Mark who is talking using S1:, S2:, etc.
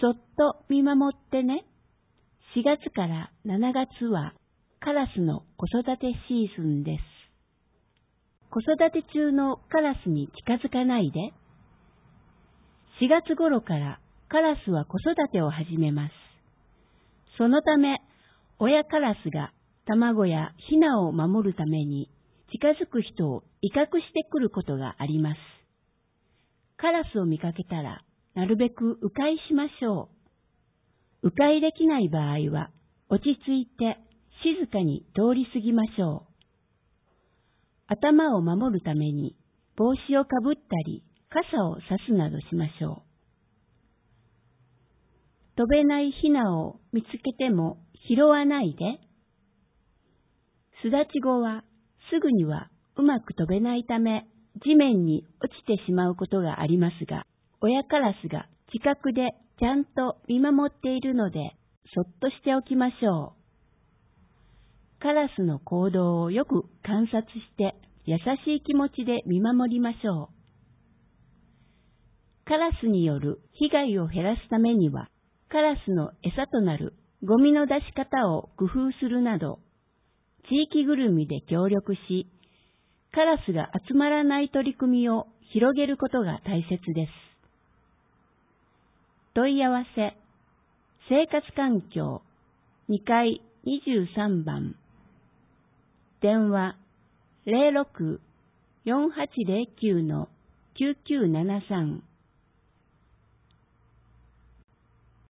S1: そっと見守ってね。4月から7月はカラスの子育てシーズンです。子育て中のカラスに近づかないで。4月頃からカラスは子育てを始めます。そのため、親カラスが卵やヒナを守るために近づく人を威嚇してくることがあります。カラスを見かけたら、なるべく迂回しましょう。迂回できない場合は、落ち着いて静かに通り過ぎましょう。頭を守るために帽子をかぶったり、傘を差すなどしましょう。飛べないヒナを見つけても拾わないで。巣立ち後はすぐにはうまく飛べないため、地面に落ちてしまうことがありますが、親カラスが近くでちゃんと見守っているので、そっとしておきましょう。カラスの行動をよく観察して、優しい気持ちで見守りましょう。カラスによる被害を減らすためには、カラスの餌となるゴミの出し方を工夫するなど、地域ぐるみで協力し、カラスが集まらない取り組みを広げることが大切です。問い合わせ、生活環境、2階23番、電話 06-4809-9973